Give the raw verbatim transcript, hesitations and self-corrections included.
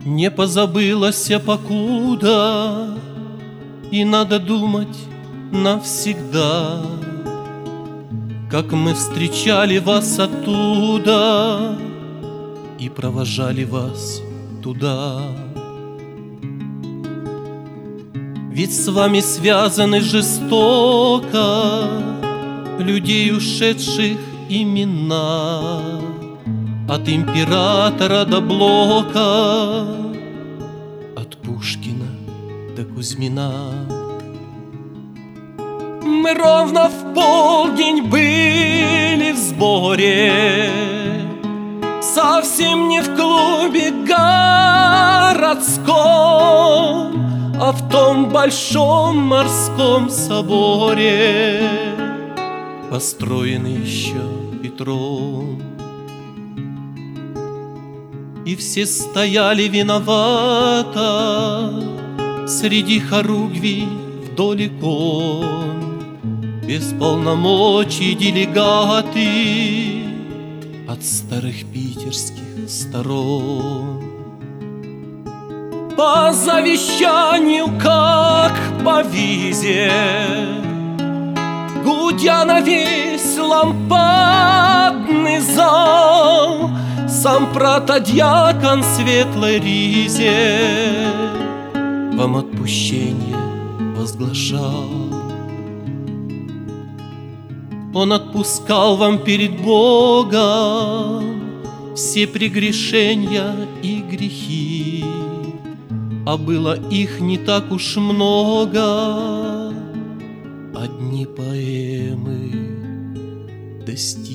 не позабылася покуда, и надо думать навсегда, как мы встречали вас оттуда и провожали вас туда. Ведь с вами связаны жестоко людей, ушедших имена, от императора до Блока, от Пушкина до Кузьмина. Мы ровно в полдень были в сборе, совсем не в клубе городском, а в том большом морском соборе, построенный еще Петром. И все стояли виновато среди хоругвий вдоль икон, без полномочий делегаты от старых питерских сторон. По завещанию, как по визе, гудя на весь лампадный зал, сам протодьякон в светлой ризе вам отпущение возглашал. Он отпускал вам перед Богом все прегрешения и грехи, а было их не так уж много, одни поэмы до стихи.